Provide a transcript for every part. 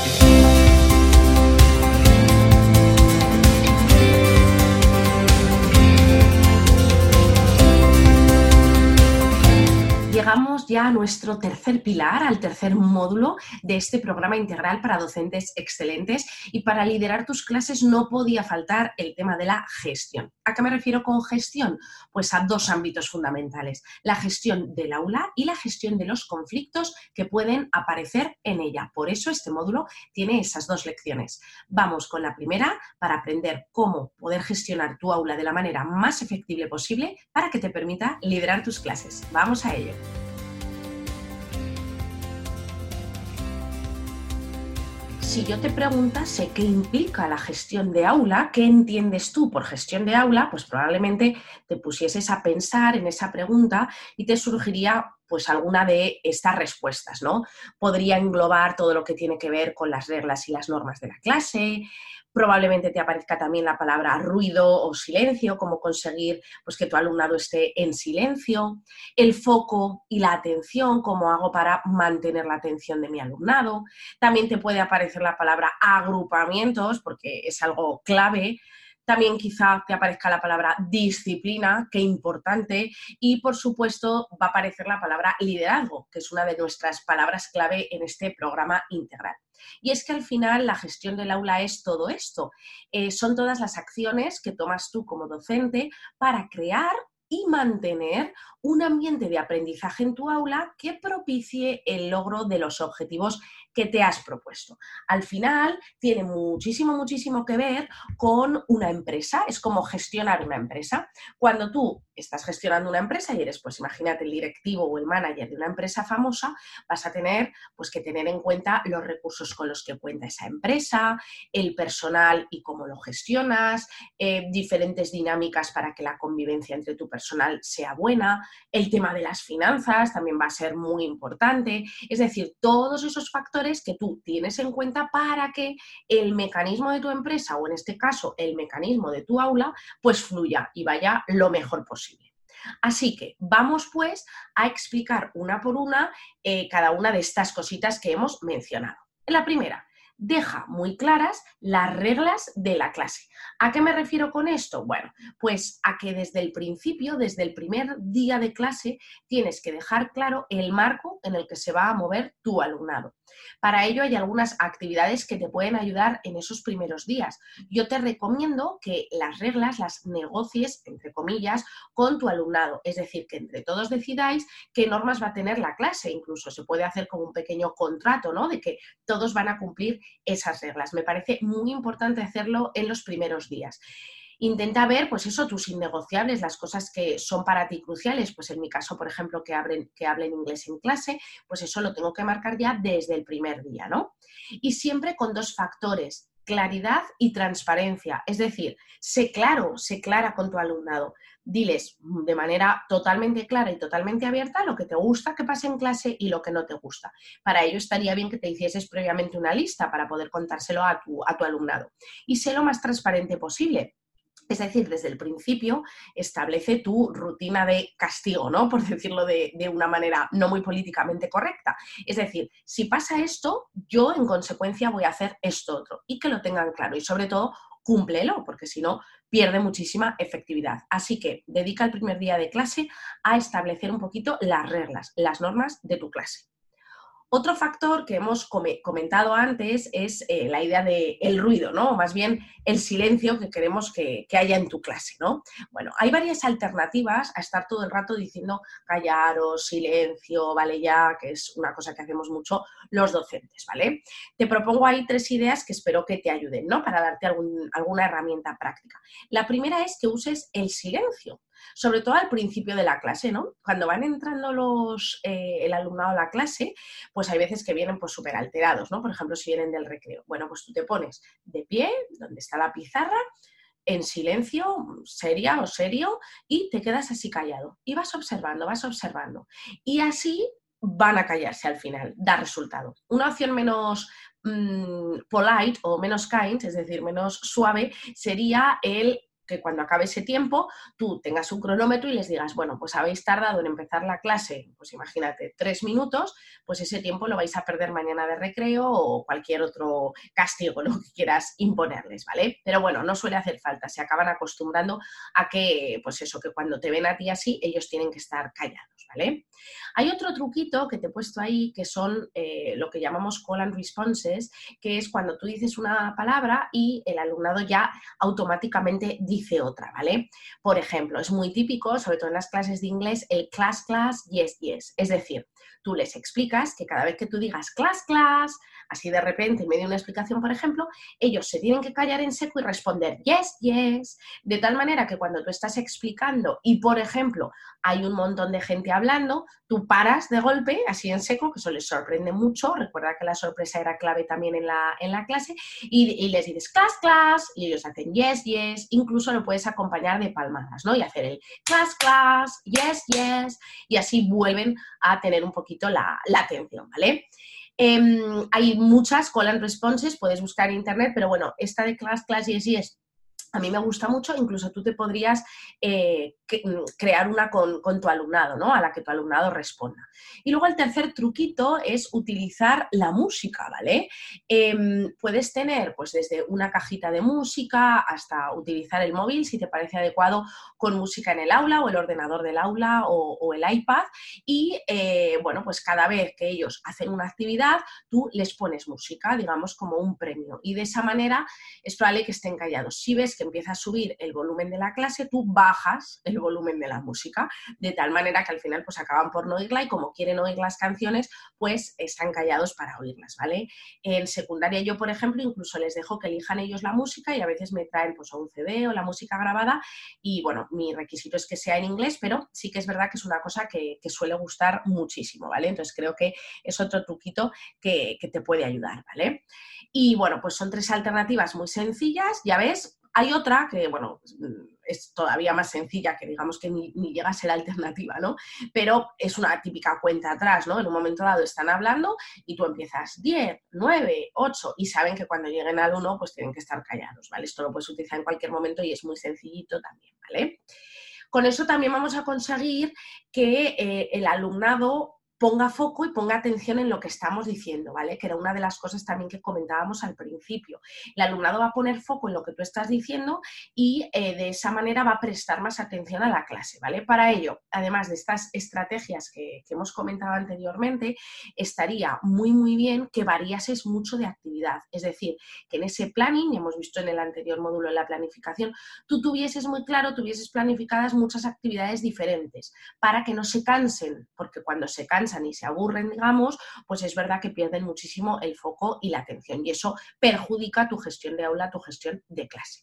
Llegamos ya a nuestro tercer pilar, al tercer módulo de este programa integral para docentes excelentes, y para liderar tus clases no podía faltar el tema de la gestión. ¿A qué me refiero con gestión? Pues a dos ámbitos fundamentales: la gestión del aula y la gestión de los conflictos que pueden aparecer en ella. Por eso este módulo tiene esas dos lecciones. Vamos con la primera para aprender cómo poder gestionar tu aula de la manera más efectiva posible para que te permita liderar tus clases. Vamos a ello. Si yo te preguntase qué implica la gestión de aula, ¿qué entiendes tú por gestión de aula? Pues probablemente te pusieses a pensar en esa pregunta y te surgiría pues alguna de estas respuestas, ¿no? Podría englobar todo lo que tiene que ver con las reglas y las normas de la clase. Probablemente te aparezca también la palabra ruido o silencio, cómo conseguir pues, que tu alumnado esté en silencio, el foco y la atención, cómo hago para mantener la atención de mi alumnado. También te puede aparecer la palabra agrupamientos, porque es algo clave. También quizá te aparezca la palabra disciplina, qué importante, y por supuesto va a aparecer la palabra liderazgo, que es una de nuestras palabras clave en este programa integral. Y es que al final la gestión del aula es todo esto. Son todas las acciones que tomas tú como docente para crear y mantener un ambiente de aprendizaje en tu aula que propicie el logro de los objetivos que te has propuesto. Al final tiene muchísimo que ver con una empresa, es como gestionar una empresa. Cuando tú estás gestionando una empresa y eres, pues imagínate, el directivo o el manager de una empresa famosa, vas a tener pues, que tener en cuenta los recursos con los que cuenta esa empresa, el personal y cómo lo gestionas, diferentes dinámicas para que la convivencia entre tu personal sea buena, el tema de las finanzas también va a ser muy importante, es decir, todos esos factores que tú tienes en cuenta para que el mecanismo de tu empresa, o en este caso el mecanismo de tu aula, pues fluya y vaya lo mejor posible. Así que vamos pues a explicar una por una cada una de estas cositas que hemos mencionado. La primera, deja muy claras las reglas de la clase. ¿A qué me refiero con esto? Bueno, pues a que desde el principio, desde el primer día de clase, tienes que dejar claro el marco en el que se va a mover tu alumnado. Para ello hay algunas actividades que te pueden ayudar en esos primeros días. Yo te recomiendo que las reglas las negocies, entre comillas, con tu alumnado. Es decir, que entre todos decidáis qué normas va a tener la clase. Incluso se puede hacer como un pequeño contrato, ¿no? De que todos van a cumplir esas reglas. Me parece muy importante hacerlo en los primeros días. Intenta ver, pues eso, tus innegociables, las cosas que son para ti cruciales. Pues en mi caso, por ejemplo, que hablen inglés en clase, pues eso lo tengo que marcar ya desde el primer día, ¿no? Y siempre con dos factores: claridad y transparencia. Es decir, sé claro, sé clara con tu alumnado. Diles de manera totalmente clara y totalmente abierta lo que te gusta que pase en clase y lo que no te gusta. Para ello estaría bien que te hicieses previamente una lista para poder contárselo a tu alumnado. Y sé lo más transparente posible. Es decir, desde el principio establece tu rutina de castigo, ¿no? Por decirlo de una manera no muy políticamente correcta. Es decir, si pasa esto, yo en consecuencia voy a hacer esto otro, y que lo tengan claro y sobre todo cúmplelo, porque si no pierde muchísima efectividad. Así que dedica el primer día de clase a establecer un poquito las reglas, las normas de tu clase. Otro factor que hemos comentado antes es la idea del ruido, ¿no? O más bien el silencio que queremos que haya en tu clase, ¿no? Bueno, hay varias alternativas a estar todo el rato diciendo callaros, silencio, vale ya, que es una cosa que hacemos mucho los docentes, ¿vale? Te propongo ahí 3 ideas que espero que te ayuden, ¿no? Para darte alguna herramienta práctica. La primera es que uses el silencio, sobre todo al principio de la clase, ¿no? Cuando van entrando el alumnado a la clase, pues hay veces que vienen pues súper alterados, ¿no? Por ejemplo, si vienen del recreo. Bueno, pues tú te pones de pie, donde está la pizarra, en silencio, seria o serio, y te quedas así callado. Y vas observando. Y así van a callarse al final, da resultado. Una opción menos polite o menos kind, es decir, menos suave, sería el que cuando acabe ese tiempo tú tengas un cronómetro y les digas, bueno, pues habéis tardado en empezar la clase, pues imagínate, 3 minutos, pues ese tiempo lo vais a perder mañana de recreo o cualquier otro castigo, lo que quieras imponerles, ¿vale? Pero bueno, no suele hacer falta, se acaban acostumbrando a que, pues eso, que cuando te ven a ti así, ellos tienen que estar callados, ¿vale? Hay otro truquito que te he puesto ahí, que son lo que llamamos call and responses, que es cuando tú dices una palabra y el alumnado ya automáticamente dice otra, ¿vale? Por ejemplo, es muy típico, sobre todo en las clases de inglés, el class, class, yes, yes. Es decir, tú les explicas que cada vez que tú digas class, class, así de repente, en medio de una explicación, por ejemplo, ellos se tienen que callar en seco y responder yes, yes, de tal manera que cuando tú estás explicando y, por ejemplo, hay un montón de gente hablando, tú paras de golpe, así en seco, que eso les sorprende mucho, recuerda que la sorpresa era clave también en la clase, y les dices class, class, y ellos hacen yes, yes, incluso lo puedes acompañar de palmadas, ¿no? Y hacer el class, class, yes, yes, y así vuelven a tener un poquito la atención, ¿vale? Hay muchas call and responses, puedes buscar en internet, pero bueno, esta de class, class, yes, yes, a mí me gusta mucho, incluso tú te podrías crear una con tu alumnado, ¿no? A la que tu alumnado responda. Y luego el tercer truquito es utilizar la música, ¿vale? Puedes tener pues desde una cajita de música hasta utilizar el móvil, si te parece adecuado, con música en el aula o el ordenador del aula o el iPad y, bueno, pues cada vez que ellos hacen una actividad, tú les pones música, digamos, como un premio. Y de esa manera es probable que estén callados. Si ves que empieza a subir el volumen de la clase, tú bajas el volumen de la música, de tal manera que al final pues acaban por no oírla y como quieren oír las canciones, pues están callados para oírlas, ¿vale? En secundaria yo, por ejemplo, incluso les dejo que elijan ellos la música y a veces me traen pues un CD o la música grabada y bueno, mi requisito es que sea en inglés, pero sí que es verdad que es una cosa que suele gustar muchísimo, ¿vale? Entonces creo que es otro truquito que te puede ayudar, ¿vale? Y bueno, pues son 3 alternativas muy sencillas, ya ves. Hay otra que, bueno, es todavía más sencilla, que digamos que ni llega a ser alternativa, ¿no? Pero es una típica cuenta atrás, ¿no? En un momento dado están hablando y tú empiezas 10, 9, 8 y saben que cuando lleguen al 1 pues tienen que estar callados, ¿vale? Esto lo puedes utilizar en cualquier momento y es muy sencillito también, ¿vale? Con eso también vamos a conseguir que el alumnado ponga foco y ponga atención en lo que estamos diciendo, ¿vale? Que era una de las cosas también que comentábamos al principio. El alumnado va a poner foco en lo que tú estás diciendo y de esa manera va a prestar más atención a la clase, ¿vale? Para ello, además de estas estrategias que hemos comentado anteriormente, estaría muy, muy bien que variases mucho de actividad. Es decir, que en ese planning, y hemos visto en el anterior módulo en la planificación, tú tuvieses muy claro, tuvieses planificadas muchas actividades diferentes para que no se cansen, porque cuando se cansan y se aburren, digamos, pues es verdad que pierden muchísimo el foco y la atención y eso perjudica tu gestión de aula, tu gestión de clase.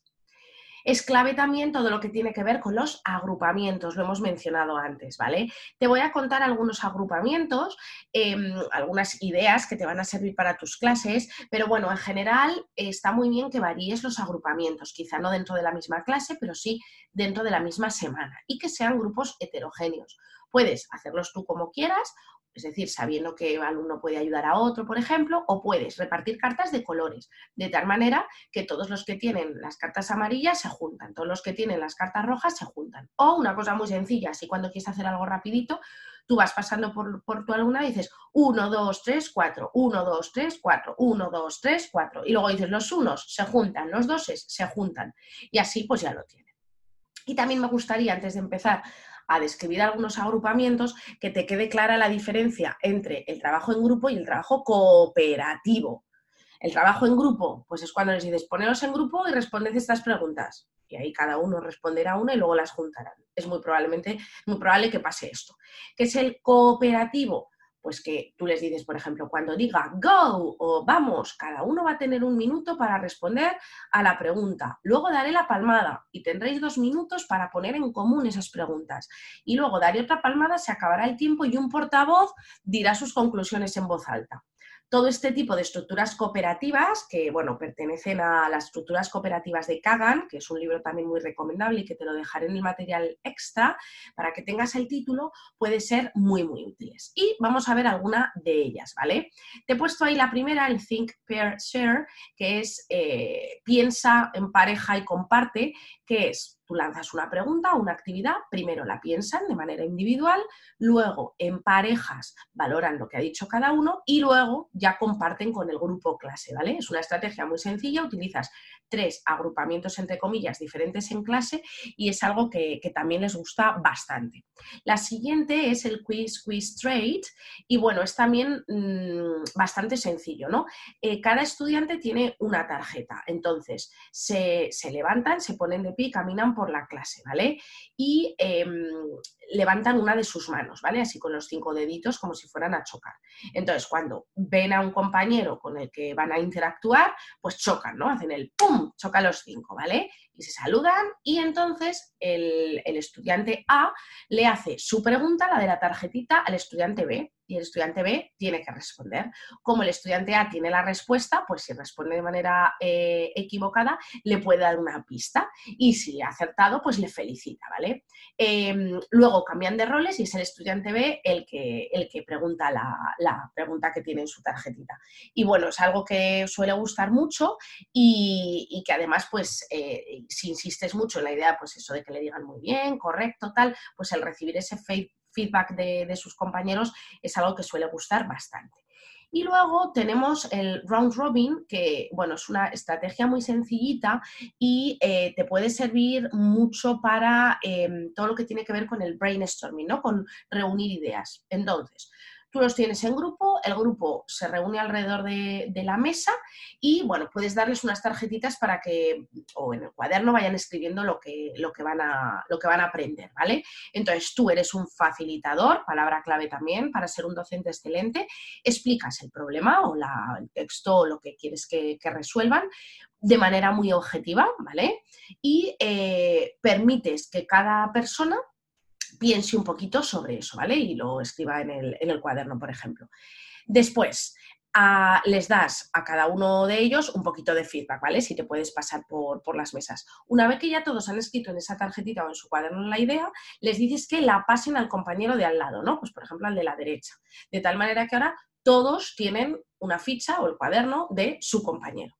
Es clave también todo lo que tiene que ver con los agrupamientos, lo hemos mencionado antes, ¿vale? Te voy a contar algunos agrupamientos, algunas ideas que te van a servir para tus clases, pero bueno, en general está muy bien que varíes los agrupamientos, quizá no dentro de la misma clase, pero sí dentro de la misma semana y que sean grupos heterogéneos. Puedes hacerlos tú como quieras, es decir, sabiendo que un alumno puede ayudar a otro, por ejemplo, o puedes repartir cartas de colores, de tal manera que todos los que tienen las cartas amarillas se juntan, todos los que tienen las cartas rojas se juntan. O una cosa muy sencilla, así cuando quieres hacer algo rapidito, tú vas pasando por tu alumna y dices 1, 2, 3, 4, 1, 2, 3, 4, 1, 2, 3, 4. Y luego dices los unos se juntan, los doses se juntan. Y así pues ya lo tienen. Y también me gustaría, antes de empezar a describir algunos agrupamientos, que te quede clara la diferencia entre el trabajo en grupo y el trabajo cooperativo. El trabajo en grupo, pues es cuando les dices, poneros en grupo y responded estas preguntas. Y ahí cada uno responderá una y luego las juntarán. Es muy probable que pase esto. ¿Qué es el cooperativo? Pues que tú les dices, por ejemplo, cuando diga go o vamos, cada uno va a tener 1 minuto para responder a la pregunta. Luego daré la palmada y tendréis 2 minutos para poner en común esas preguntas. Y luego daré otra palmada, se acabará el tiempo y un portavoz dirá sus conclusiones en voz alta. Todo este tipo de estructuras cooperativas, que bueno, pertenecen a las estructuras cooperativas de Kagan, que es un libro también muy recomendable y que te lo dejaré en el material extra para que tengas el título, puede ser muy, muy útiles. Y vamos a ver alguna de ellas, ¿vale? Te he puesto ahí la primera, el Think, Pair, Share, que es piensa, empareja y comparte, que es, tú lanzas una pregunta o una actividad, primero la piensan de manera individual, luego en parejas valoran lo que ha dicho cada uno y luego ya comparten con el grupo clase, ¿vale? Es una estrategia muy sencilla, utilizas 3 agrupamientos entre comillas diferentes en clase y es algo que también les gusta bastante. La siguiente es el Quiz Trade y bueno, es también bastante sencillo, ¿no? Cada estudiante tiene una tarjeta, entonces se levantan, se ponen de pie y caminan por la clase, ¿vale? Y levantan una de sus manos, ¿vale? Así con los 5 deditos como si fueran a chocar. Entonces, cuando ven a un compañero con el que van a interactuar, pues chocan, ¿no? Hacen el ¡pum! Chocan los 5, ¿vale? Y se saludan y entonces el estudiante A le hace su pregunta, la de la tarjetita, al estudiante B y el estudiante B tiene que responder. Como el estudiante A tiene la respuesta, pues si responde de manera equivocada, le puede dar una pista y si ha acertado, pues le felicita, ¿vale? Luego cambian de roles y es el estudiante B el que pregunta la pregunta que tiene en su tarjetita. Y bueno, es algo que suele gustar mucho y que además, pues, si insistes mucho en la idea, pues eso de que le digan muy bien, correcto, tal, pues el recibir ese feedback de sus compañeros es algo que suele gustar bastante. Y luego tenemos el round robin, que bueno, es una estrategia muy sencillita y te puede servir mucho para todo lo que tiene que ver con el brainstorming, ¿no? Con reunir ideas. Entonces, tú los tienes en grupo, el grupo se reúne alrededor de la mesa y, bueno, puedes darles unas tarjetitas para que, o en el cuaderno, vayan escribiendo lo que van a aprender, ¿vale? Entonces, tú eres un facilitador, palabra clave también, para ser un docente excelente, explicas el problema o el texto o lo que quieres que resuelvan de manera muy objetiva, ¿vale? Y permites que cada persona piense un poquito sobre eso, ¿vale? Y lo escriba en el cuaderno, por ejemplo. Después, les das a cada uno de ellos un poquito de feedback, ¿vale? Si te puedes pasar por las mesas. Una vez que ya todos han escrito en esa tarjetita o en su cuaderno la idea, les dices que la pasen al compañero de al lado, ¿no? Pues, por ejemplo, al de la derecha. De tal manera que ahora todos tienen una ficha o el cuaderno de su compañero.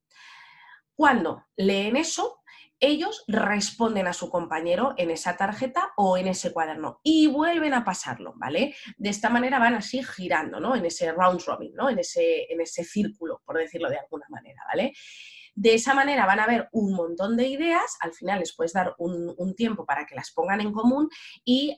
Cuando leen eso, ellos responden a su compañero en esa tarjeta o en ese cuaderno y vuelven a pasarlo, ¿vale? De esta manera van así girando, ¿no? En ese round robin, ¿no? En ese círculo, por decirlo de alguna manera, ¿vale? De esa manera van a ver un montón de ideas, al final les puedes dar un tiempo para que las pongan en común y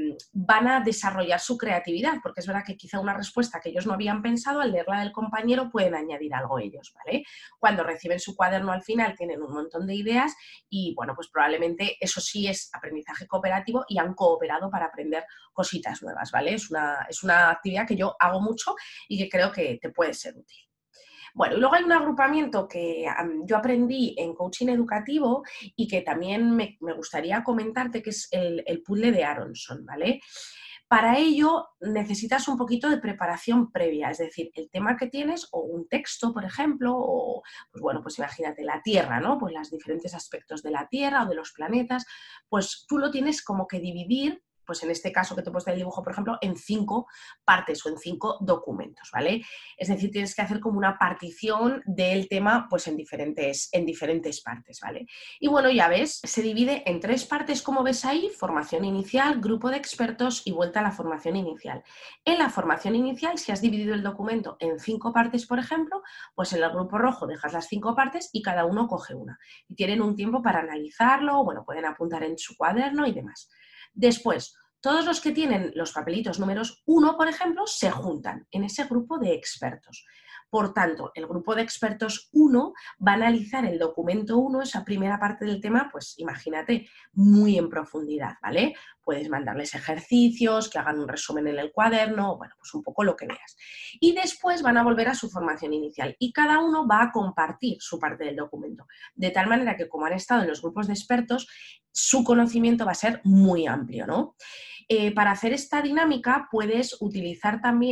van a desarrollar su creatividad, porque es verdad que quizá una respuesta que ellos no habían pensado, al leerla del compañero pueden añadir algo ellos, ¿vale? Cuando reciben su cuaderno al final tienen un montón de ideas y, bueno, pues probablemente eso sí es aprendizaje cooperativo y han cooperado para aprender cositas nuevas, ¿vale? Es una actividad que yo hago mucho y que creo que te puede ser útil. Bueno, y luego hay un agrupamiento que yo aprendí en coaching educativo y que también me gustaría comentarte, que es el puzzle de Aronson, ¿vale? Para ello necesitas un poquito de preparación previa, es decir, el tema que tienes o un texto, por ejemplo, o pues bueno, pues imagínate la Tierra, ¿no? Pues los diferentes aspectos de la Tierra o de los planetas, pues tú lo tienes como que dividir, pues en este caso que te he puesto el dibujo, por ejemplo, en 5 partes o en 5 documentos, ¿vale? Es decir, tienes que hacer como una partición del tema pues en diferentes partes, ¿vale? Y bueno, ya ves, se divide en 3 partes, como ves ahí: formación inicial, grupo de expertos y vuelta a la formación inicial. En la formación inicial, si has dividido el documento en 5 partes, por ejemplo, pues en el grupo rojo dejas las 5 partes y cada uno coge una. Y tienen un tiempo para analizarlo, bueno, pueden apuntar en su cuaderno y demás. Después, todos los que tienen los papelitos números 1, por ejemplo, se juntan en ese grupo de expertos. Por tanto, el grupo de expertos 1 va a analizar el documento 1, esa primera parte del tema, pues imagínate, muy en profundidad, ¿vale? Puedes mandarles ejercicios, que hagan un resumen en el cuaderno, bueno, pues un poco lo que veas. Y después van a volver a su formación inicial y cada uno va a compartir su parte del documento, de tal manera que, como han estado en los grupos de expertos, su conocimiento va a ser muy amplio, ¿no? Para hacer esta dinámica puedes utilizar también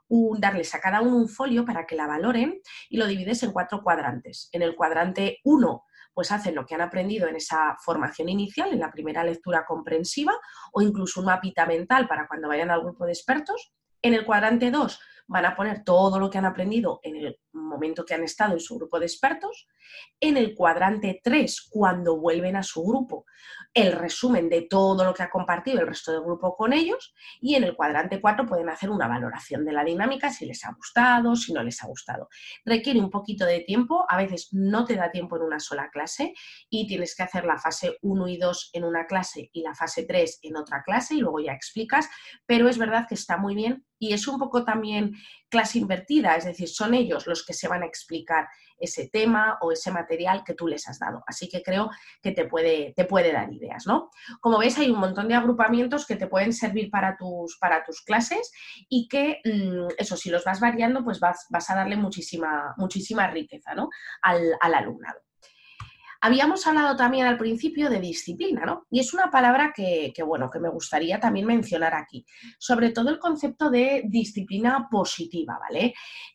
darles a cada uno un folio para que la valoren y lo divides en 4 cuadrantes. En el cuadrante 1, pues hacen lo que han aprendido en esa formación inicial, en la primera lectura comprensiva, o incluso un mapita mental para cuando vayan al grupo de expertos. En el cuadrante 2 van a poner todo lo que han aprendido en el momento que han estado en su grupo de expertos. En el cuadrante 3, cuando vuelven a su grupo, el resumen de todo lo que ha compartido el resto del grupo con ellos. Y en el cuadrante 4 pueden hacer una valoración de la dinámica, si les ha gustado, si no les ha gustado. Requiere un poquito de tiempo, a veces no te da tiempo en una sola clase y tienes que hacer la fase 1 y 2 en una clase y la fase 3 en otra clase y luego ya explicas, pero es verdad que está muy bien y es un poco también clase invertida, es decir, son ellos los que se van a explicar ese tema o ese material que tú les has dado. Así que creo que te puede dar ideas, ¿no? Como ves, hay un montón de agrupamientos que te pueden servir para tus clases y que, eso, si los vas variando, pues vas a darle muchísima riqueza, ¿no? al alumnado. Habíamos hablado también al principio de disciplina, ¿no? Y es una palabra que me gustaría también mencionar aquí. Sobre todo el concepto de disciplina positiva, ¿vale?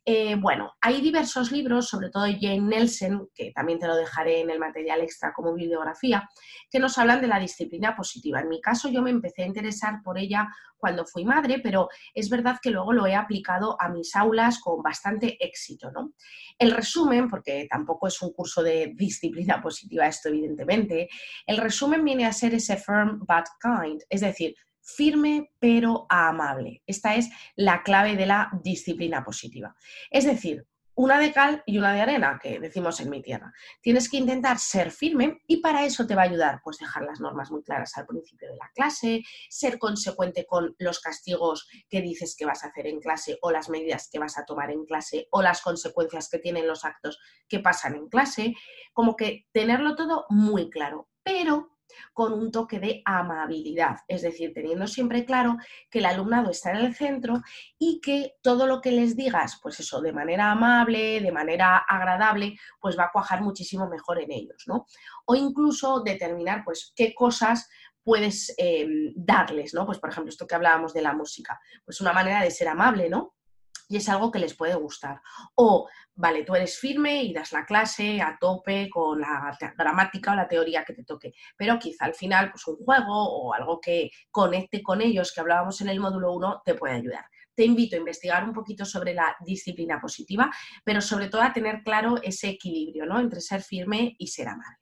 Hay diversos libros, sobre todo Jane Nelsen, que también te lo dejaré en el material extra como bibliografía, que nos hablan de la disciplina positiva. En mi caso, yo me empecé a interesar por ella cuando fui madre, pero es verdad que luego lo he aplicado a mis aulas con bastante éxito, ¿no? El resumen, porque tampoco es un curso de disciplina positiva esto evidentemente, el resumen viene a ser ese firm but kind, es decir, firme pero amable. Esta es la clave de la disciplina positiva. Es decir, una de cal y una de arena, que decimos en mi tierra. Tienes que intentar ser firme y para eso te va a ayudar pues dejar las normas muy claras al principio de la clase, ser consecuente con los castigos que dices que vas a hacer en clase o las medidas que vas a tomar en clase o las consecuencias que tienen los actos que pasan en clase, como que tenerlo todo muy claro, pero con un toque de amabilidad, es decir, teniendo siempre claro que el alumnado está en el centro y que todo lo que les digas, pues eso, de manera amable, de manera agradable, pues va a cuajar muchísimo mejor en ellos, ¿no? O incluso determinar, pues, qué cosas puedes darles, ¿no? Pues, por ejemplo, esto que hablábamos de la música, pues una manera de ser amable, ¿no? Y es algo que les puede gustar. O, vale, tú eres firme y das la clase a tope con la gramática o la teoría que te toque, pero quizá al final pues un juego o algo que conecte con ellos, que hablábamos en el módulo 1, te puede ayudar. Te invito a investigar un poquito sobre la disciplina positiva, pero sobre todo a tener claro ese equilibrio, ¿no? Entre ser firme y ser amable.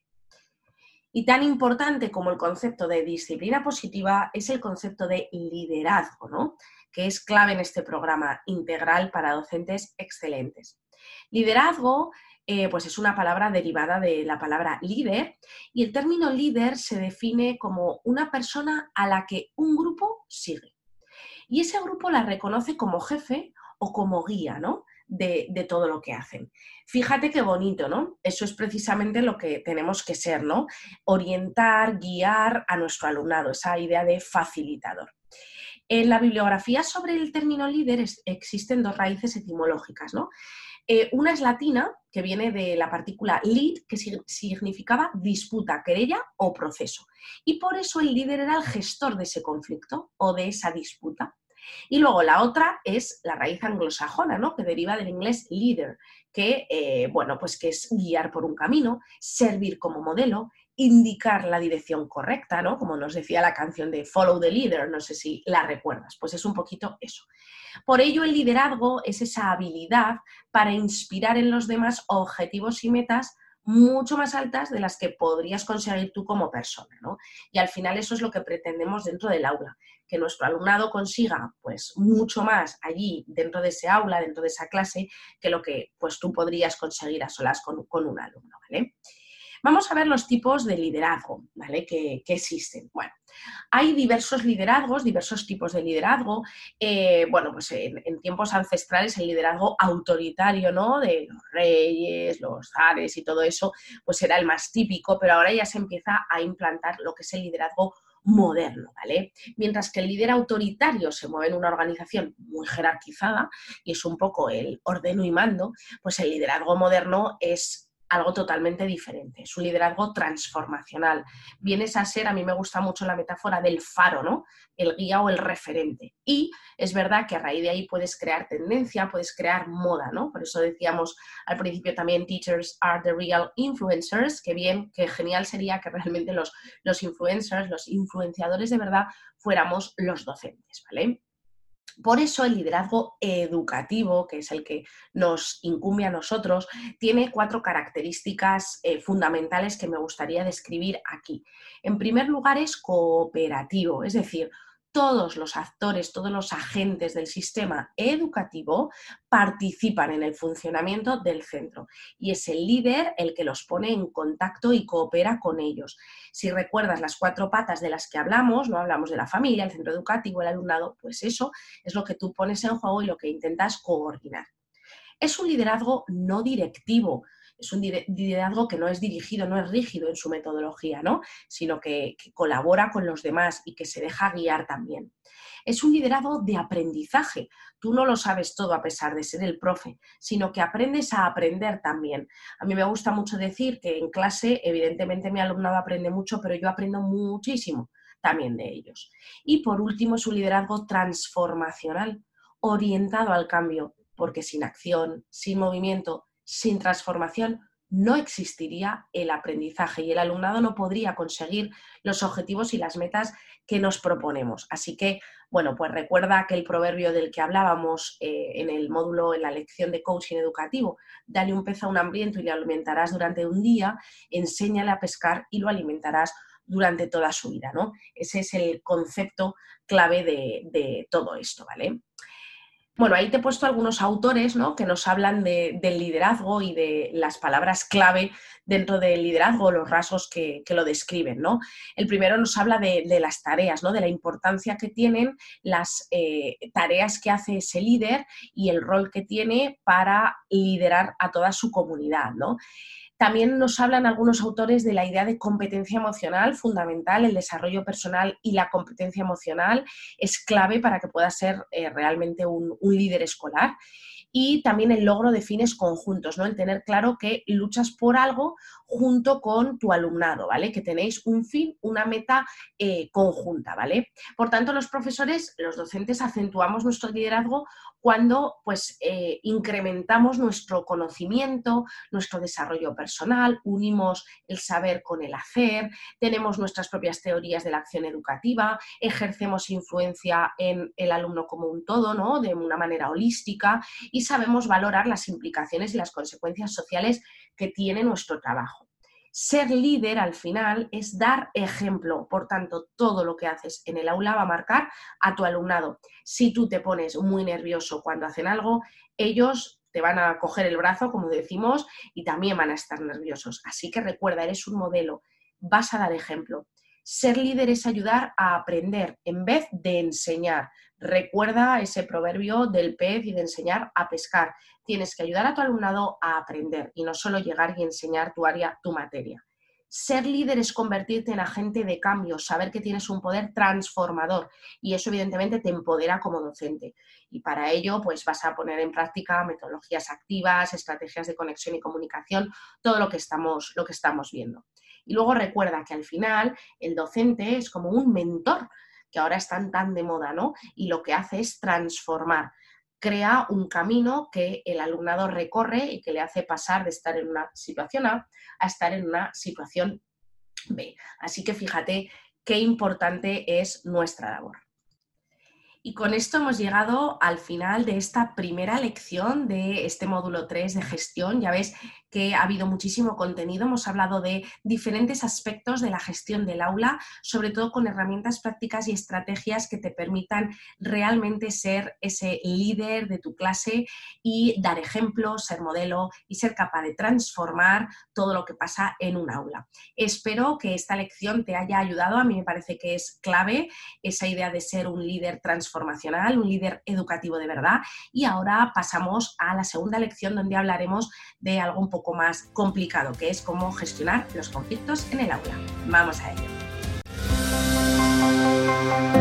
Y tan importante como el concepto de disciplina positiva es el concepto de liderazgo, ¿no? Que es clave en este programa integral para docentes excelentes. Liderazgo, pues es una palabra derivada de la palabra líder y el término líder se define como una persona a la que un grupo sigue. Y ese grupo la reconoce como jefe o como guía, ¿no? De todo lo que hacen. Fíjate qué bonito, ¿no? Eso es precisamente lo que tenemos que ser, ¿no? Orientar, guiar a nuestro alumnado, esa idea de facilitador. En la bibliografía sobre el término líder existen 2 raíces etimológicas, ¿no? Una es latina, que viene de la partícula lid, que significaba disputa, querella o proceso. Y por eso el líder era el gestor de ese conflicto o de esa disputa. Y luego la otra es la raíz anglosajona, ¿no? Que deriva del inglés leader, que, que es guiar por un camino, servir como modelo, indicar la dirección correcta, ¿no? Como nos decía la canción de Follow the Leader, no sé si la recuerdas, pues es un poquito eso. Por ello, el liderazgo es esa habilidad para inspirar en los demás objetivos y metas mucho más altas de las que podrías conseguir tú como persona, ¿no? Y al final eso es lo que pretendemos dentro del aula, que nuestro alumnado consiga pues mucho más allí dentro de ese aula, dentro de esa clase, que lo que pues tú podrías conseguir a solas con un alumno, ¿vale? Vamos a ver los tipos de liderazgo, ¿vale? que existen. Bueno, hay diversos liderazgos, diversos tipos de liderazgo. En tiempos ancestrales el liderazgo autoritario, ¿no? De los reyes, los zares y todo eso, pues era el más típico, pero ahora ya se empieza a implantar lo que es el liderazgo moderno, ¿vale? Mientras que el líder autoritario se mueve en una organización muy jerarquizada y es un poco el ordeno y mando, pues el liderazgo moderno es algo totalmente diferente. Es un liderazgo transformacional. Vienes a ser, a mí me gusta mucho la metáfora del faro, ¿no? El guía o el referente. Y es verdad que a raíz de ahí puedes crear tendencia, puedes crear moda, ¿no? Por eso decíamos al principio también teachers are the real influencers, que bien, que genial sería que realmente los influencers, los influenciadores de verdad fuéramos los docentes, ¿vale? Por eso el liderazgo educativo, que es el que nos incumbe a nosotros, tiene 4 características fundamentales que me gustaría describir aquí. En primer lugar, es cooperativo, es decir, todos los actores, todos los agentes del sistema educativo participan en el funcionamiento del centro y es el líder el que los pone en contacto y coopera con ellos. Si recuerdas las 4 patas de las que hablamos, no hablamos de la familia, el centro educativo, el alumnado, pues eso es lo que tú pones en juego y lo que intentas coordinar. Es un liderazgo no directivo, es un liderazgo que no es dirigido, no es rígido en su metodología, ¿no? Sino que colabora con los demás y que se deja guiar también. Es un liderazgo de aprendizaje. Tú no lo sabes todo a pesar de ser el profe, sino que aprendes a aprender también. A mí me gusta mucho decir que en clase, evidentemente mi alumnado aprende mucho, pero yo aprendo muchísimo también de ellos. Y por último, es un liderazgo transformacional, orientado al cambio, porque sin acción, sin movimiento, sin transformación, no existiría el aprendizaje y el alumnado no podría conseguir los objetivos y las metas que nos proponemos. Así que, bueno, pues recuerda aquel proverbio del que hablábamos en el módulo, en la lección de coaching educativo: dale un pez a un hambriento y le alimentarás durante un día, enséñale a pescar y lo alimentarás durante toda su vida, ¿no? Ese es el concepto clave de todo esto, ¿vale? Bueno, ahí te he puesto algunos autores, ¿no?, que nos hablan del liderazgo y de las palabras clave dentro del liderazgo, los rasgos que lo describen, ¿no? El primero nos habla de las tareas, ¿no?, de la importancia que tienen las tareas que hace ese líder y el rol que tiene para liderar a toda su comunidad, ¿no? También nos hablan algunos autores de la idea de competencia emocional fundamental. El desarrollo personal y la competencia emocional es clave para que puedas ser realmente un líder escolar. Y también el logro de fines conjuntos, ¿no? El tener claro que luchas por algo junto con tu alumnado, ¿vale? Que tenéis un fin, una meta conjunta, ¿vale? Por tanto, los profesores, los docentes, acentuamos nuestro liderazgo cuando pues, incrementamos nuestro conocimiento, nuestro desarrollo personal, unimos el saber con el hacer, tenemos nuestras propias teorías de la acción educativa, ejercemos influencia en el alumno como un todo, ¿no?, de una manera holística, y sabemos valorar las implicaciones y las consecuencias sociales que tiene nuestro trabajo. Ser líder, al final, es dar ejemplo. Por tanto, todo lo que haces en el aula va a marcar a tu alumnado. Si tú te pones muy nervioso cuando hacen algo, ellos te van a coger el brazo, como decimos, y también van a estar nerviosos. Así que recuerda, eres un modelo, vas a dar ejemplo. Ser líder es ayudar a aprender en vez de enseñar. Recuerda ese proverbio del pez y de enseñar a pescar. Tienes que ayudar a tu alumnado a aprender y no solo llegar y enseñar tu área, tu materia. Ser líder es convertirte en agente de cambio, saber que tienes un poder transformador y eso evidentemente te empodera como docente. Y para ello pues vas a poner en práctica metodologías activas, estrategias de conexión y comunicación, todo lo que estamos viendo. Y luego recuerda que al final el docente es como un mentor, que ahora están tan de moda, ¿no? Y lo que hace es transformar. Crea un camino que el alumnado recorre y que le hace pasar de estar en una situación A a estar en una situación B. Así que fíjate qué importante es nuestra labor. Y con esto hemos llegado al final de esta primera lección de este módulo 3 de gestión. Ya ves que ha habido muchísimo contenido, hemos hablado de diferentes aspectos de la gestión del aula, sobre todo con herramientas prácticas y estrategias que te permitan realmente ser ese líder de tu clase y dar ejemplo, ser modelo y ser capaz de transformar todo lo que pasa en un aula. Espero que esta lección te haya ayudado, a mí me parece que es clave esa idea de ser un líder transformacional, un líder educativo de verdad. Y ahora pasamos a la segunda lección donde hablaremos de algo un poco más complicado, que es cómo gestionar los conflictos en el aula. Vamos a ello.